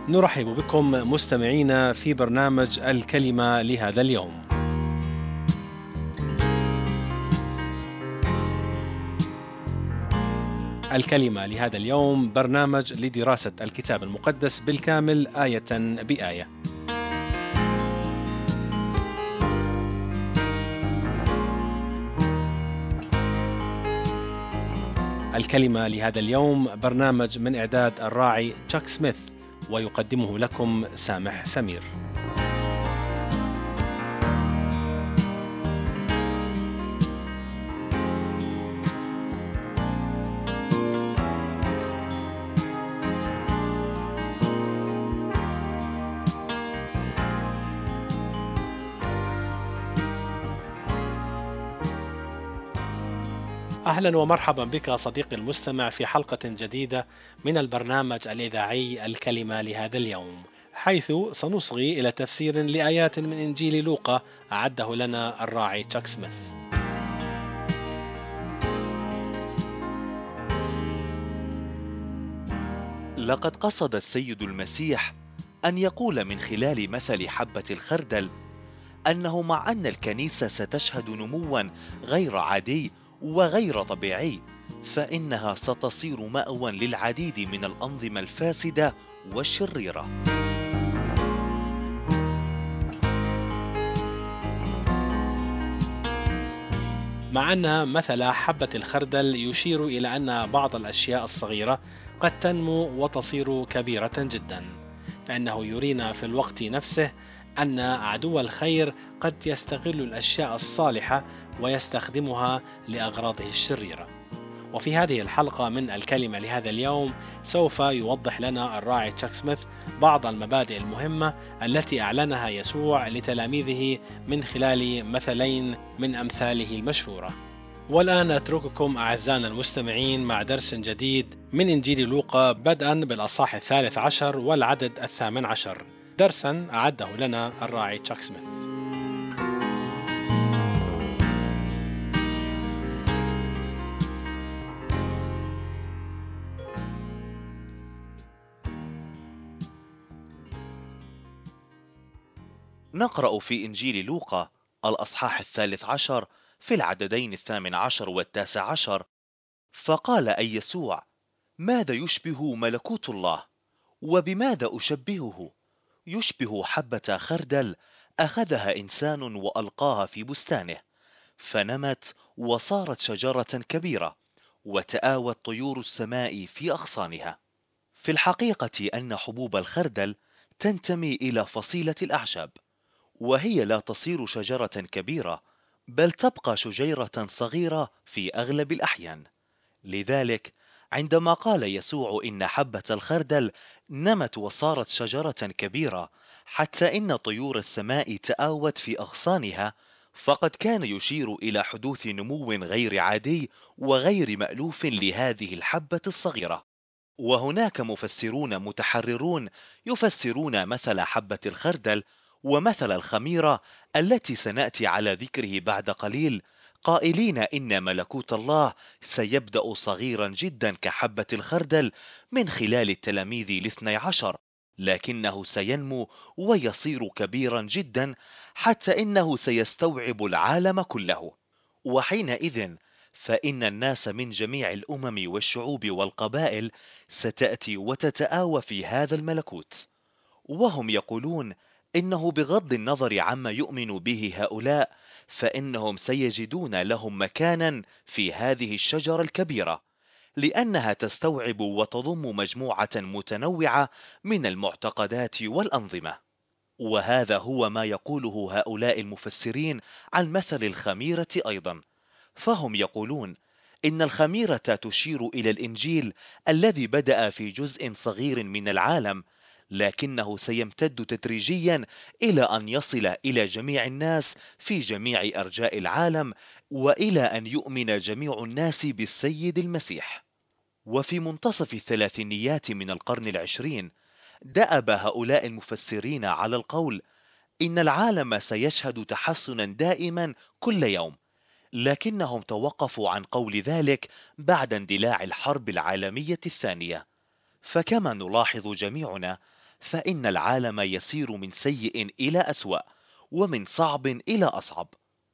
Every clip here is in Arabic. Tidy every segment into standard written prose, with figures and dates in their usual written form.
نرحب بكم مستمعينا في برنامج الكلمة لهذا اليوم. الكلمة لهذا اليوم برنامج لدراسة الكتاب المقدس بالكامل آية بآية. الكلمة لهذا اليوم برنامج من إعداد الراعي تشاك سميث، ويقدمه لكم سامح سمير. أهلا ومرحبا بك صديقي المستمع في حلقة جديدة من البرنامج الإذاعي الكلمة لهذا اليوم، حيث سنصغي إلى تفسير لآيات من إنجيل لوقا أعده لنا الراعي تشاك سميث. لقد قصد السيد المسيح أن يقول من خلال مثل حبة الخردل أنه مع أن الكنيسة ستشهد نمواً غير عادي وغير طبيعي، فإنها ستصير مأوى للعديد من الأنظمة الفاسدة والشريرة. مع أن مثل حبة الخردل يشير إلى أن بعض الأشياء الصغيرة قد تنمو وتصير كبيرة جدا، فإنه يرينا في الوقت نفسه أن عدو الخير قد يستغل الأشياء الصالحة ويستخدمها لأغراضه الشريرة. وفي هذه الحلقة من الكلمة لهذا اليوم سوف يوضح لنا الراعي تشاك سميث بعض المبادئ المهمة التي أعلنها يسوع لتلاميذه من خلال مثلين من أمثاله المشهورة. والآن أترككم أعزائنا المستمعين مع درس جديد من إنجيل لوقا، بدءا بالأصحاح 13 والعدد 18. درسا أعده لنا الراعي تشاك سميث. نقرأ في إنجيل لوقا الأصحاح 13 في العددين 18 و19: فقال أي يسوع: ماذا يشبه ملكوت الله؟ وبماذا أشبهه؟ يشبه حبة خردل أخذها إنسان وألقاها في بستانه، فنمت وصارت شجرة كبيرة، وتآوت طيور السماء في أغصانها. في الحقيقة أن حبوب الخردل تنتمي إلى فصيلة الأعشاب، وهي لا تصير شجرة كبيرة، بل تبقى شجيرة صغيرة في أغلب الأحيان. لذلك عندما قال يسوع إن حبة الخردل نمت وصارت شجرة كبيرة حتى إن طيور السماء تآوت في أغصانها، فقد كان يشير إلى حدوث نمو غير عادي وغير مألوف لهذه الحبة الصغيرة. وهناك مفسرون متحررون يفسرون مثل حبة الخردل ومثل الخميرة التي سنأتي على ذكره بعد قليل، قائلين إن ملكوت الله سيبدأ صغيرا جدا كحبة الخردل من خلال التلاميذ الاثني عشر، لكنه سينمو ويصير كبيرا جدا حتى إنه سيستوعب العالم كله. وحينئذ فإن الناس من جميع الأمم والشعوب والقبائل ستأتي وتتآوى في هذا الملكوت، وهم يقولون إنه بغض النظر عما يؤمن به هؤلاء، فإنهم سيجدون لهم مكانا في هذه الشجرة الكبيرة، لأنها تستوعب وتضم مجموعة متنوعة من المعتقدات والأنظمة. وهذا هو ما يقوله هؤلاء المفسرين عن مثل الخميرة أيضا، فهم يقولون إن الخميرة تشير إلى الإنجيل الذي بدأ في جزء صغير من العالم، لكنه سيمتد تدريجيا إلى أن يصل إلى جميع الناس في جميع أرجاء العالم، وإلى أن يؤمن جميع الناس بالسيد المسيح. وفي منتصف الثلاثينيات من القرن العشرين دأب هؤلاء المفسرين على القول إن العالم سيشهد تحسنا دائما كل يوم، لكنهم توقفوا عن قول ذلك بعد اندلاع الحرب العالمية الثانية. فكما نلاحظ جميعنا، فإن العالم يسير من سيء إلى أسوأ، ومن صعب إلى أصعب.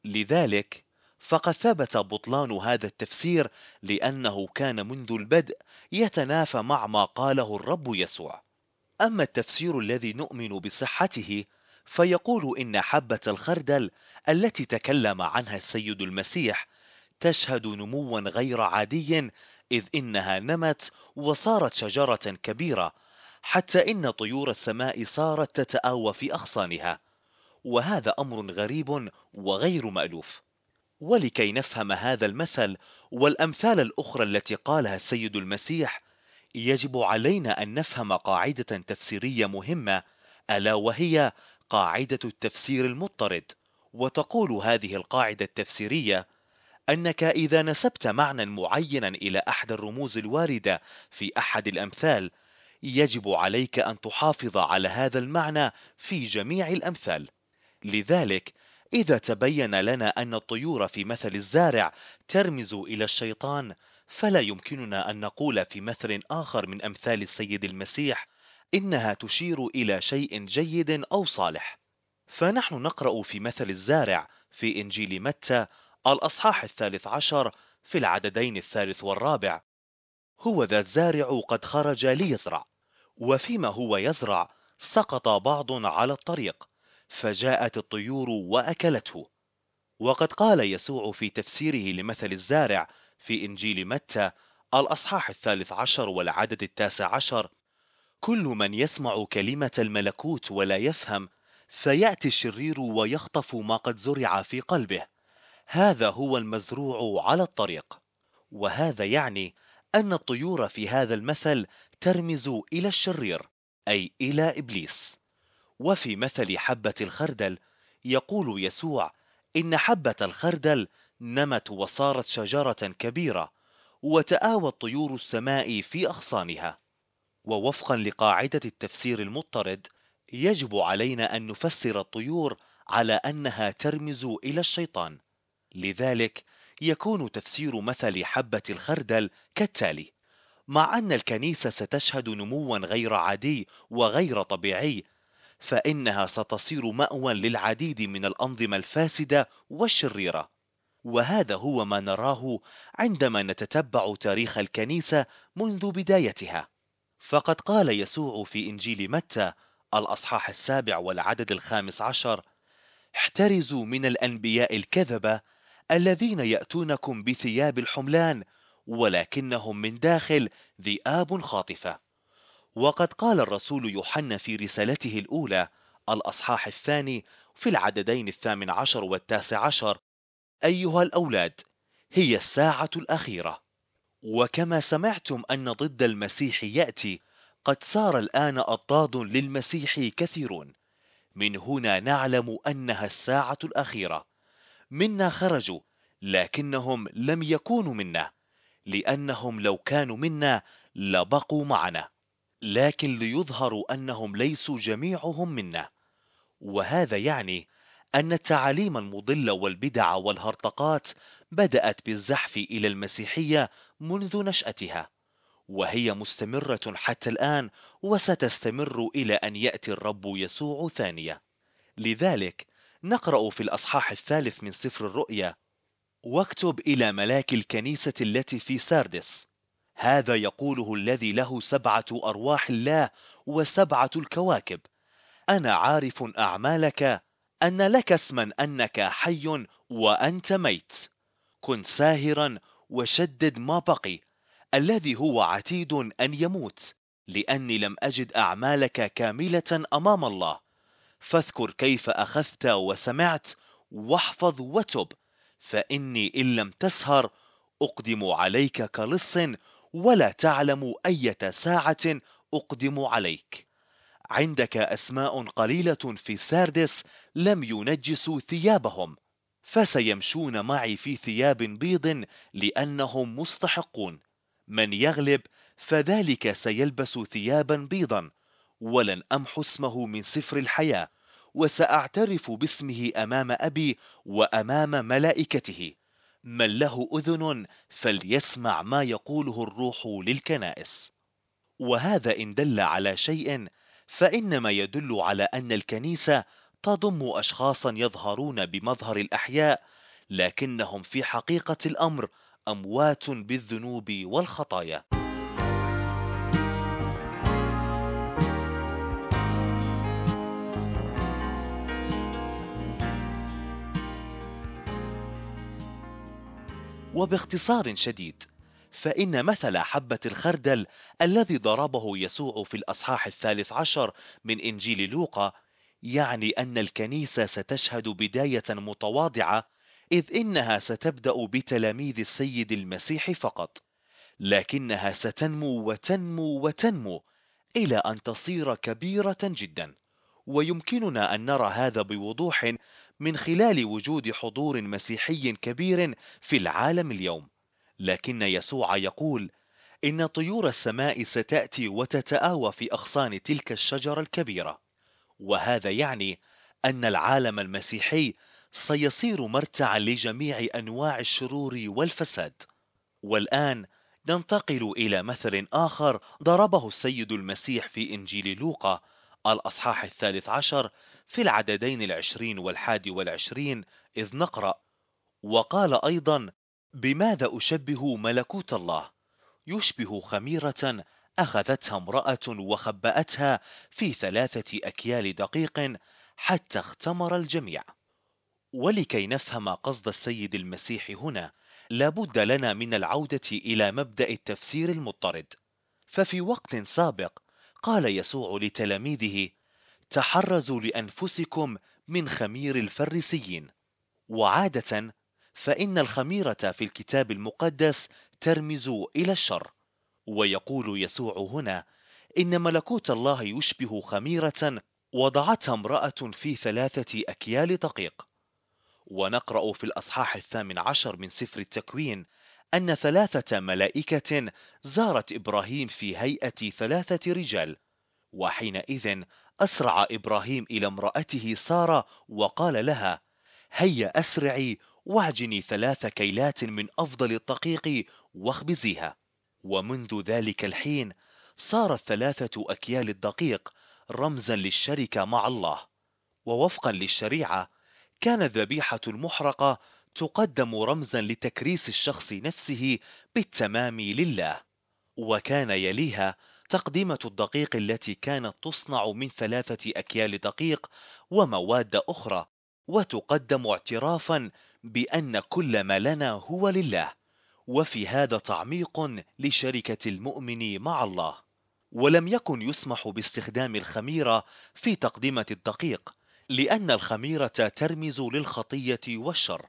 لذلك فقد ثبت بطلان هذا التفسير، لأنه كان منذ البدء يتنافى مع ما قاله الرب يسوع. أما التفسير الذي نؤمن بصحته فيقول إن حبة الخردل التي تكلم عنها السيد المسيح تشهد نموا غير عادي، إذ إنها نمت وصارت شجرة كبيرة، حتى إن طيور السماء صارت تتآوى في أغصانها. وهذا أمر غريب وغير مألوف. ولكي نفهم هذا المثل والأمثال الأخرى التي قالها السيد المسيح، يجب علينا أن نفهم قاعدة تفسيرية مهمة، ألا وهي قاعدة التفسير المضطرد. وتقول هذه القاعدة التفسيرية أنك إذا نسبت معنى معينا إلى أحد الرموز الواردة في أحد الأمثال، يجب عليك أن تحافظ على هذا المعنى في جميع الأمثال. لذلك إذا تبين لنا أن الطيور في مثل الزارع ترمز إلى الشيطان، فلا يمكننا أن نقول في مثل آخر من أمثال السيد المسيح إنها تشير إلى شيء جيد أو صالح. فنحن نقرأ في مثل الزارع في إنجيل متى الأصحاح 13 في العددين 3 و4: هو ذا الزارع قد خرج ليزرع، وفيما هو يزرع سقط بعض على الطريق، فجاءت الطيور وأكلته. وقد قال يسوع في تفسيره لمثل الزارع في إنجيل متى الأصحاح 13 والعدد 19: كل من يسمع كلمة الملكوت ولا يفهم، فيأتي الشرير ويخطف ما قد زرع في قلبه، هذا هو المزروع على الطريق. وهذا يعني أن الطيور في هذا المثل ترمز إلى الشرير، أي إلى إبليس. وفي مثل حبة الخردل يقول يسوع إن حبة الخردل نمت وصارت شجرة كبيرة، وتآوت طيور السماء في أغصانها. ووفقا لقاعدة التفسير المضطرد، يجب علينا أن نفسر الطيور على أنها ترمز إلى الشيطان. لذلك يكون تفسير مثل حبة الخردل كالتالي: مع أن الكنيسة ستشهد نموا غير عادي وغير طبيعي، فإنها ستصير مأوى للعديد من الأنظمة الفاسدة والشريرة. وهذا هو ما نراه عندما نتتبع تاريخ الكنيسة منذ بدايتها. فقد قال يسوع في إنجيل متى الأصحاح 7 والعدد 15: احترزوا من الأنبياء الكذبة الذين يأتونكم بثياب الحملان، ولكنهم من داخل ذئاب خاطفة. وقد قال الرسول يوحنا في رسالته الأولى الأصحاح 2 في العددين 18 و19: أيها الأولاد، هي الساعة الأخيرة، وكما سمعتم أن ضد المسيح يأتي، قد صار الآن أضداد للمسيح كثيرون. من هنا نعلم أنها الساعة الأخيرة. منا خرجوا، لكنهم لم يكونوا منا، لأنهم لو كانوا منا لبقوا معنا، لكن ليظهروا أنهم ليسوا جميعهم منا. وهذا يعني أن التعاليم المضلة والبدع والهرطقات بدأت بالزحف إلى المسيحية منذ نشأتها، وهي مستمرة حتى الآن، وستستمر إلى أن يأتي الرب يسوع ثانية. لذلك نقرأ في الأصحاح 3 من سفر الرؤيا: واكتب إلى ملاك الكنيسة التي في ساردس: هذا يقوله الذي له 7 أرواح الله و7 الكواكب: أنا عارف أعمالك، أن لك اسما أنك حي وأنت ميت. كن ساهرا وشدد ما بقي، الذي هو عتيد أن يموت، لأني لم أجد أعمالك كاملة أمام الله. فاذكر كيف أخذت وسمعت، واحفظ وتب، فإني إن لم تسهر أقدم عليك كلص، ولا تعلم أية ساعة أقدم عليك. عندك أسماء قليلة في ساردس لم ينجسوا ثيابهم، فسيمشون معي في ثياب بيض لأنهم مستحقون. من يغلب فذلك سيلبس ثيابا بيضا، ولن أمحو اسمه من سفر الحياة، وسأعترف باسمه أمام أبي وأمام ملائكته. من له أذن فليسمع ما يقوله الروح للكنائس. وهذا إن دل على شيء، فإنما يدل على أن الكنيسة تضم أشخاصا يظهرون بمظهر الأحياء، لكنهم في حقيقة الأمر أموات بالذنوب والخطايا. وباختصار شديد، فإن مثل حبة الخردل الذي ضربه يسوع في الأصحاح 13 من إنجيل لوقا يعني أن الكنيسة ستشهد بداية متواضعة، إذ إنها ستبدأ بتلاميذ السيد المسيح فقط، لكنها ستنمو وتنمو وتنمو إلى أن تصير كبيرة جدا. ويمكننا أن نرى هذا بوضوح من خلال وجود حضور مسيحي كبير في العالم اليوم. لكن يسوع يقول إن طيور السماء ستأتي وتتآوى في أغصان تلك الشجرة الكبيرة، وهذا يعني أن العالم المسيحي سيصير مرتعا لجميع أنواع الشرور والفساد. والآن ننتقل إلى مثل آخر ضربه السيد المسيح في إنجيل لوقا الأصحاح 13 في العددين 20 و21، إذ نقرأ: وقال أيضا: بماذا أشبه ملكوت الله؟ يشبه خميرة أخذتها امرأة وخبأتها في 3 أكيال دقيق حتى اختمر الجميع. ولكي نفهم قصد السيد المسيح هنا، لابد لنا من العودة إلى مبدأ التفسير المضطرد. ففي وقت سابق قال يسوع لتلاميذه: تحرزوا لأنفسكم من خمير الفريسيين. وعادة فإن الخميرة في الكتاب المقدس ترمز إلى الشر، ويقول يسوع هنا إن ملكوت الله يشبه خميرة وضعتها امرأة في 3 أكيال دقيق. ونقرأ في الأصحاح 18 من سفر التكوين أن 3 ملائكة زارت إبراهيم في هيئة 3 رجال، وحينئذ أسرع إبراهيم إلى امرأته سارة وقال لها: هيا أسرعي واعجني 3 كيلات من أفضل الدقيق واخبزيها. ومنذ ذلك الحين صارت 3 أكيال الدقيق رمزا للشركة مع الله. ووفقا للشريعة كانت الذبيحة المحرقة تقدم رمزا لتكريس الشخص نفسه بالتمام لله، وكان يليها تقديمة الدقيق التي كانت تصنع من 3 أكيال دقيق ومواد أخرى، وتقدم اعترافا بأن كل ما لنا هو لله، وفي هذا تعميق لشركة المؤمن مع الله. ولم يكن يسمح باستخدام الخميرة في تقدمة الدقيق، لأن الخميرة ترمز للخطية والشر،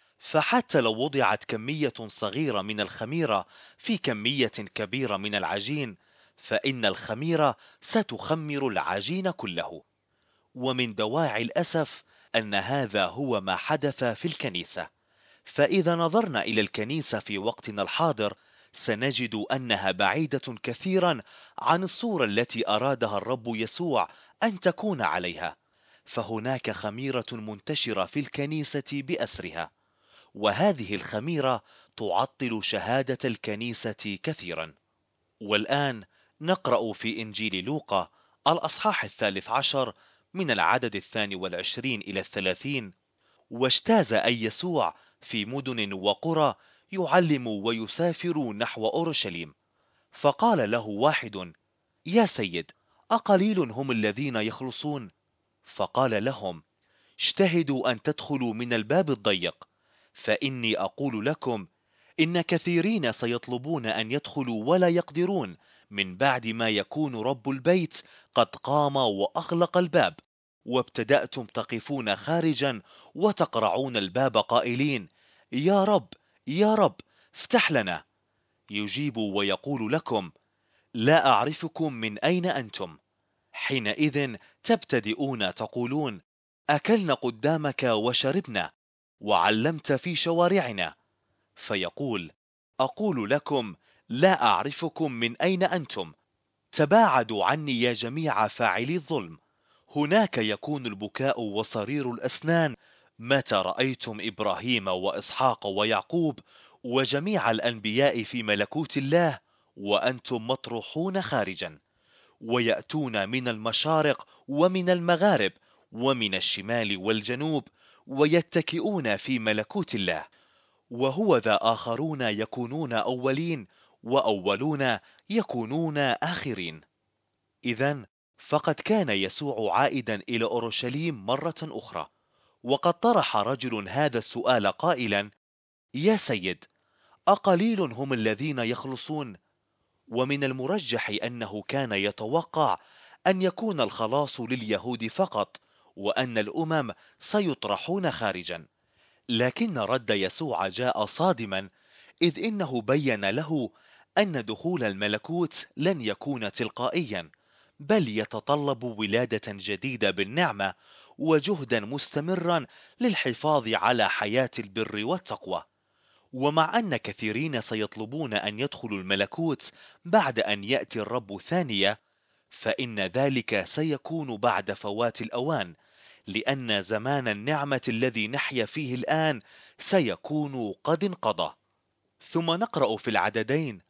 فحتى لو وضعت كمية صغيرة من الخميرة في كمية كبيرة من العجين، فإن الخميرة ستخمر العجين كله. ومن دواعي الأسف أن هذا هو ما حدث في الكنيسة. فإذا نظرنا إلى الكنيسة في وقتنا الحاضر سنجد أنها بعيدة كثيرا عن الصورة التي أرادها الرب يسوع أن تكون عليها. فهناك خميرة منتشرة في الكنيسة بأسرها، وهذه الخميرة تعطل شهادة الكنيسة كثيرا. والآن نقرأ في إنجيل لوقا الأصحاح 13 من العدد 22 إلى 30: واجتاز أي يسوع في مدن وقرى يعلم ويسافر نحو أورشليم. فقال له واحد: يا سيد، أقليل هم الذين يخلصون؟ فقال لهم: اجتهدوا أن تدخلوا من الباب الضيق، فإني أقول لكم إن كثيرين سيطلبون أن يدخلوا ولا يقدرون، من بعد ما يكون رب البيت قد قام وأغلق الباب، وابتدأتم تقفون خارجا وتقرعون الباب قائلين: يا رب، يا رب، افتح لنا. يجيب ويقول لكم: لا أعرفكم، من أين أنتم؟ حينئذ تبتدئون تقولون: أكلنا قدامك وشربنا وعلمت في شوارعنا. فيقول: أقول لكم لا أعرفكم، من أين أنتم؟ تباعدوا عني يا جميع فاعلي الظلم. هناك يكون البكاء وصرير الأسنان متى رأيتم إبراهيم وإسحاق ويعقوب وجميع الأنبياء في ملكوت الله وأنتم مطروحون خارجا. ويأتون من المشارق ومن المغارب ومن الشمال والجنوب، ويتكئون في ملكوت الله. وهو ذا آخرون يكونون أولين، وأولون يكونون آخرين. إذن فقد كان يسوع عائدا إلى أورشليم مرة أخرى، وقد طرح رجل هذا السؤال قائلا: يا سيد، أقليل هم الذين يخلصون؟ ومن المرجح أنه كان يتوقع أن يكون الخلاص لليهود فقط، وأن الأمم سيطرحون خارجا. لكن رد يسوع جاء صادما، إذ إنه بين له أن دخول الملكوت لن يكون تلقائيا، بل يتطلب ولادة جديدة بالنعمة وجهدا مستمرا للحفاظ على حياة البر والتقوى. ومع أن كثيرين سيطلبون أن يدخلوا الملكوت بعد أن يأتي الرب ثانية، فإن ذلك سيكون بعد فوات الأوان، لأن زمان النعمة الذي نحيا فيه الآن سيكون قد انقضى. ثم نقرأ في العددين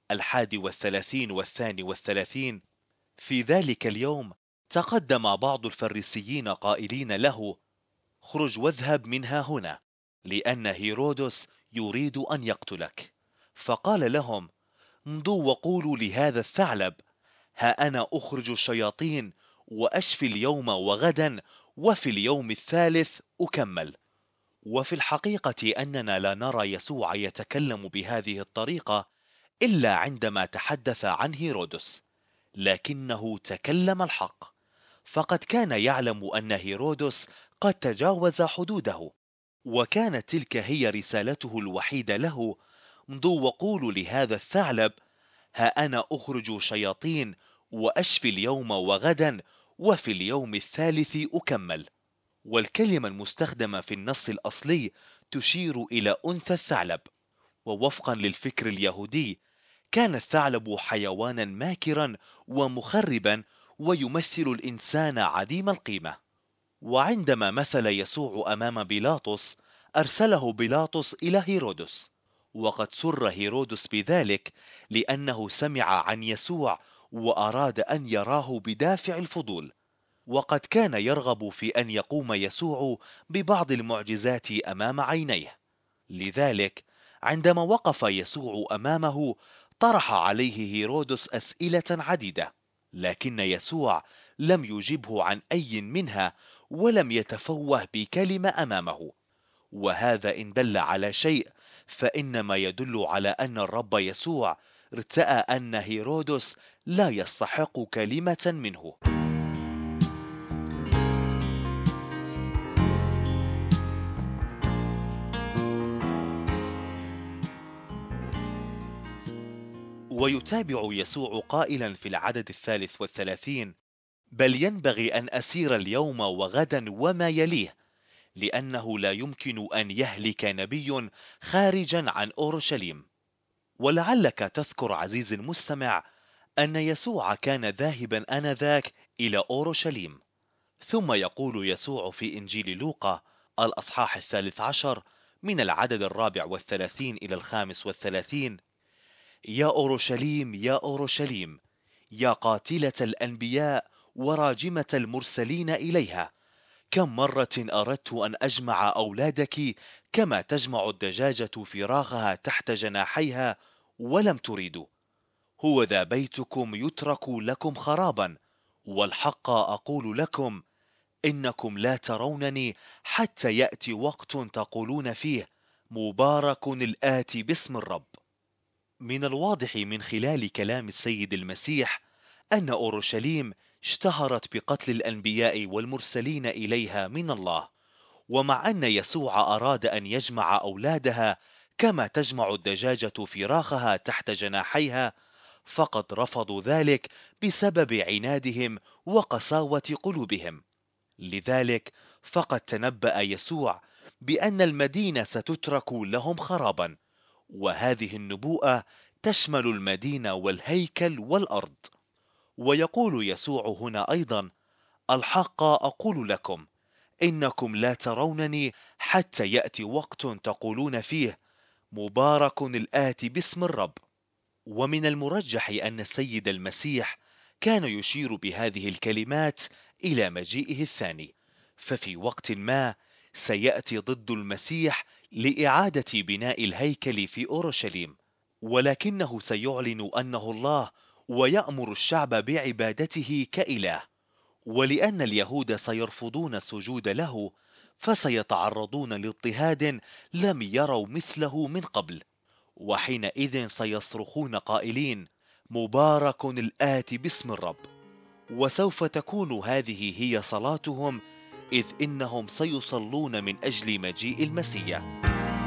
31 و32: في ذلك اليوم تقدم بعض الفريسيين قائلين له: اخرج واذهب منها هنا، لأن هيرودس يريد أن يقتلك. فقال لهم: امضوا وقولوا لهذا الثعلب: ها أنا أخرج الشياطين وأشفي اليوم وغدا، وفي اليوم الثالث أكمل. وفي الحقيقة أننا لا نرى يسوع يتكلم بهذه الطريقة إلا عندما تحدث عن هيرودس، لكنه تكلم الحق، فقد كان يعلم أن هيرودس قد تجاوز حدوده، وكانت تلك هي رسالته الوحيدة له: امضوا وقولوا لهذا الثعلب: ها أنا أخرج شياطين وأشفي اليوم وغدا، وفي اليوم الثالث أكمل. والكلمة المستخدمة في النص الأصلي تشير إلى أنثى الثعلب. ووفقا للفكر اليهودي، كان الثعلب حيوانا ماكرا ومخربا، ويمثل الإنسان عديم القيمة. وعندما مثل يسوع أمام بيلاطس، أرسله بيلاطس إلى هيرودس، وقد سر هيرودس بذلك لأنه سمع عن يسوع وأراد أن يراه بدافع الفضول، وقد كان يرغب في أن يقوم يسوع ببعض المعجزات أمام عينيه. لذلك عندما وقف يسوع أمامه، طرح عليه هيرودس أسئلة عديدة، لكن يسوع لم يجبه عن أي منها، ولم يتفوه بكلمة أمامه. وهذا إن دل على شيء، فإنما يدل على أن الرب يسوع ارتأى أن هيرودس لا يستحق كلمة منه. ويتابع يسوع قائلا في العدد 33: بل ينبغي أن أسير اليوم وغدا وما يليه، لأنه لا يمكن أن يهلك نبي خارجا عن أورشليم. ولعلك تذكر عزيزي المستمع أن يسوع كان ذاهبا آنذاك إلى أورشليم. ثم يقول يسوع في إنجيل لوقا الأصحاح 13 من العدد 34 إلى 35: يا أورشليم يا أورشليم، يا قاتلة الأنبياء وراجمة المرسلين إليها، كم مرة أردت أن أجمع أولادك كما تجمع الدجاجة فراخها تحت جناحيها، ولم تريدوا. هو ذا بيتكم يترك لكم خرابا، والحق أقول لكم إنكم لا ترونني حتى يأتي وقت تقولون فيه: مبارك الآتي باسم الرب. من الواضح من خلال كلام السيد المسيح أن أورشليم اشتهرت بقتل الأنبياء والمرسلين إليها من الله، ومع أن يسوع أراد أن يجمع أولادها كما تجمع الدجاجة فراخها تحت جناحيها، فقد رفضوا ذلك بسبب عنادهم وقساوة قلوبهم. لذلك فقد تنبأ يسوع بأن المدينة ستترك لهم خرابا، وهذه النبوءة تشمل المدينة والهيكل والأرض. ويقول يسوع هنا أيضا: الحق أقول لكم إنكم لا ترونني حتى يأتي وقت تقولون فيه: مبارك الآتي باسم الرب. ومن المرجح أن السيد المسيح كان يشير بهذه الكلمات إلى مجيئه الثاني، ففي وقت ما سيأتي ضد المسيح لإعادة بناء الهيكل في أورشليم، ولكنه سيعلن أنه الله ويأمر الشعب بعبادته كإله. ولأن اليهود سيرفضون السجود له، فسيتعرضون لاضطهاد لم يروا مثله من قبل، وحينئذ سيصرخون قائلين: مبارك الآتي باسم الرب. وسوف تكون هذه هي صلاتهم، إذ إنهم سيصلون من أجل مجيء المسيح.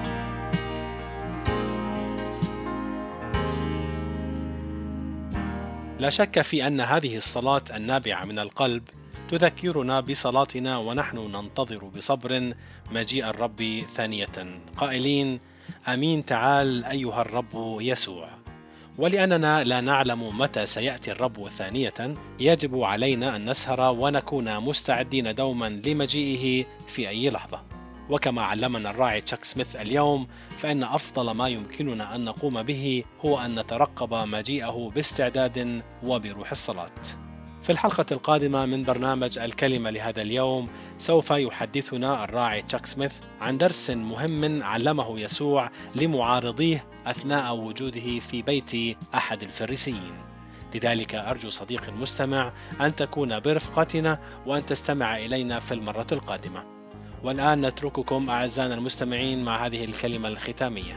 لا شك في أن هذه الصلاة النابعة من القلب تذكرنا بصلاتنا ونحن ننتظر بصبر مجيء الرب ثانية، قائلين: آمين تعال أيها الرب يسوع. ولأننا لا نعلم متى سيأتي الرب ثانية، يجب علينا أن نسهر ونكون مستعدين دوما لمجيئه في أي لحظة. وكما علمنا الراعي تشاك سميث اليوم، فإن أفضل ما يمكننا أن نقوم به هو أن نترقب مجيئه باستعداد وبروح الصلاة. في الحلقة القادمة من برنامج الكلمة لهذا اليوم، سوف يحدثنا الراعي تشاك سميث عن درس مهم علمه يسوع لمعارضيه أثناء وجوده في بيت أحد الفريسيين. لذلك أرجو صديقي المستمع أن تكون برفقتنا وأن تستمع إلينا في المرة القادمة. والآن نترككم أعزائنا المستمعين مع هذه الكلمة الختامية.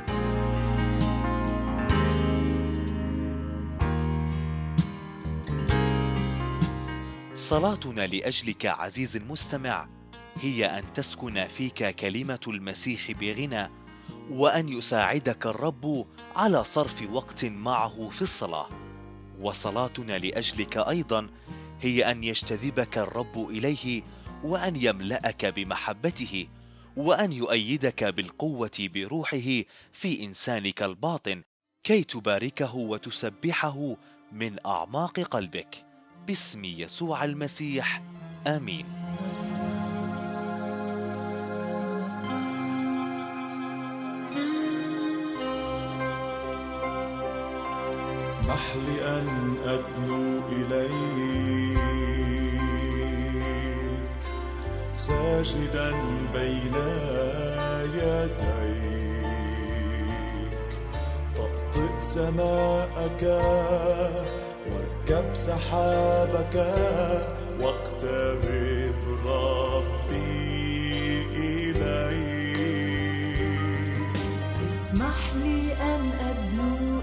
صلاتنا لأجلك عزيز المستمع هي أن تسكن فيك كلمة المسيح بغنى، وأن يساعدك الرب على صرف وقت معه في الصلاة. وصلاتنا لأجلك أيضا هي أن يجتذبك الرب إليه، وأن يملأك بمحبته، وأن يؤيدك بالقوة بروحه في إنسانك الباطن، كي تباركه وتسبحه من أعماق قلبك. باسم يسوع المسيح، آمين. اسمح لي أن أدنو إليك ساجدا بين يديك، طأطئ سماءك واركب سحابك واقترب ربي إليك. اسمح لي أن أدنو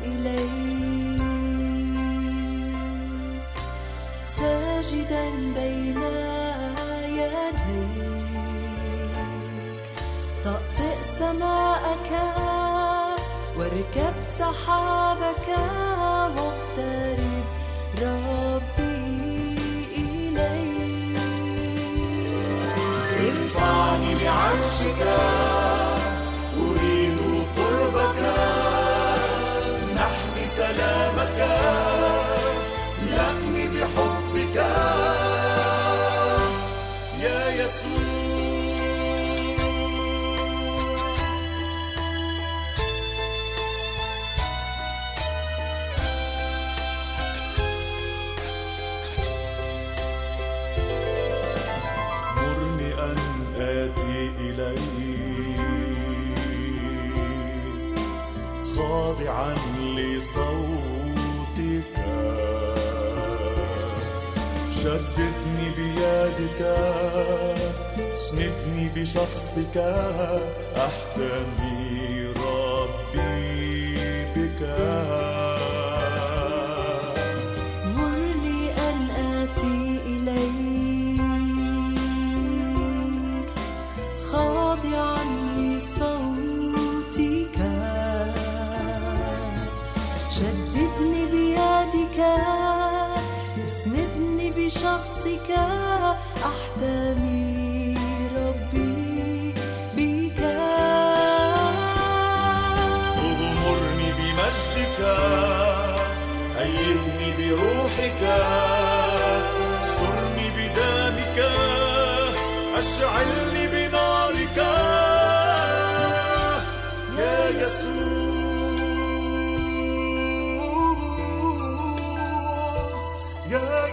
إليك ساجدا بين يديك، طأطئ سماءك واركب سحابك واقترب ربي إليك. ارفعني لعرشك، أريد قربك، نحمي سلامك، لأني بحبك يا يسوع. مرني أن آتي إليك خاضعا لصوتك، شددني بيدك، اسندني بشخصك، أحتمي ربي بك. مرني أن آتي إليك خاضعا لصوتك، شددني بيدك، اسندني بشخصك، أحتمي ربي بك.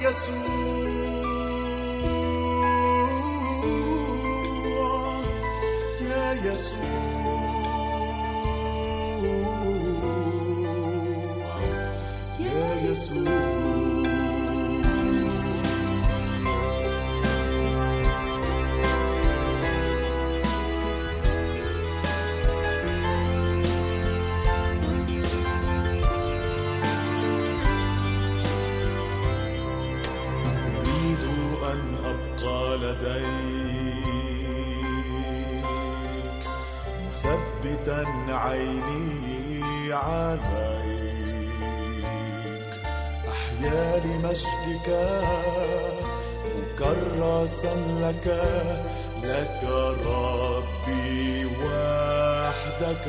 أريد أن أبقى لديك مثبتا عيني عليك، أحيا لمجدك مكرسا لك، لك ربي وحدك.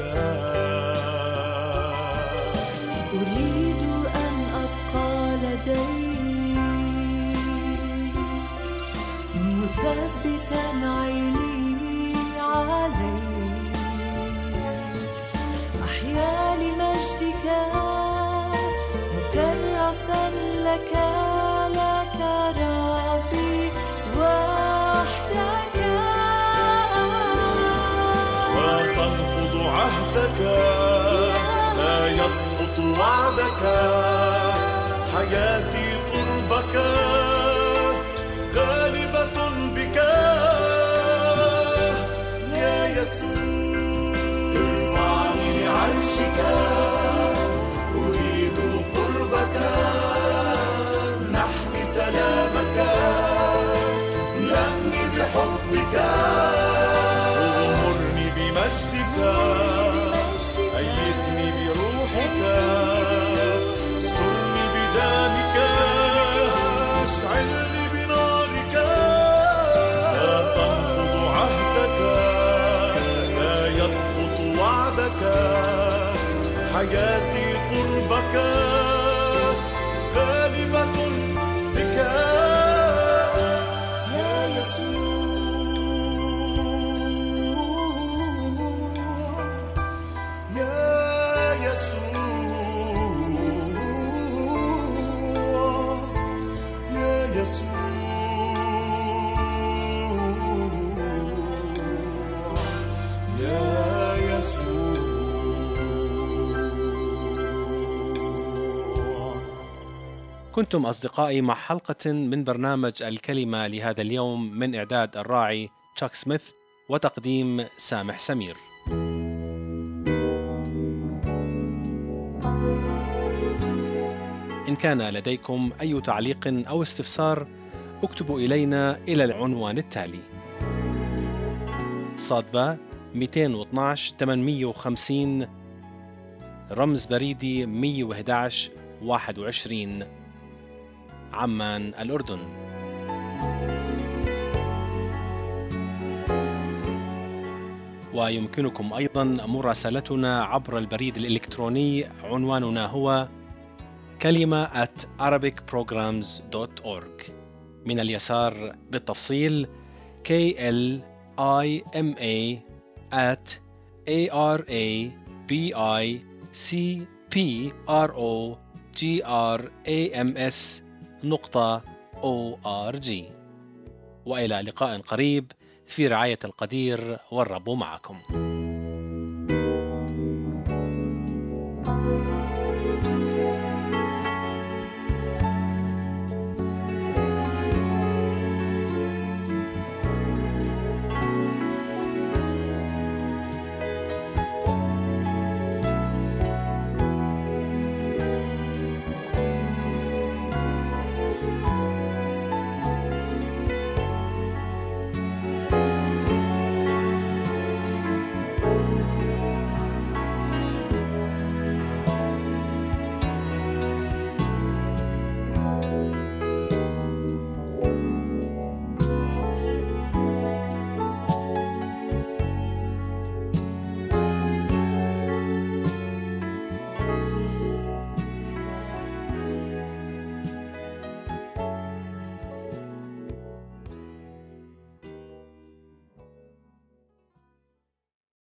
أريد أن أبقى لديك مثبتا عيني عليك، أحيا لمجدك مكرسا لك، لك ربي وحدك. وتنقض عهدك، لا يسقط وعدك، حياتي قربك، غالبة بك يا يسوع. ارفعني لعرشك، أريد قربك، نحمي سلامك، املأني بحبك، اغمرني بمجدك، أيدني بروحك، استرني بدمك، اشعلني بنارك. لا تنقض عهدك، لا يسقط وعدك، حياتي قربك، غالبة بك يا يسوع، يا يسوع، يا يسوع، يا يسوع. كنتم أصدقائي مع حلقة من برنامج الكلمة لهذا اليوم، من إعداد الراعي تشاك سميث وتقديم سامح سمير. إن كان لديكم أي تعليق أو استفسار اكتبوا إلينا إلى العنوان التالي: صادبة 212 850 رمز بريدي 111 21 عمان الأردن. ويمكنكم أيضا مراسلتنا عبر البريد الإلكتروني، عنواننا هو kalima@arabicprograms.org. من اليسار بالتفصيل KLIMA@ARABICPROGRAMS.org. وإلى لقاء قريب في رعاية القدير، والرب معكم.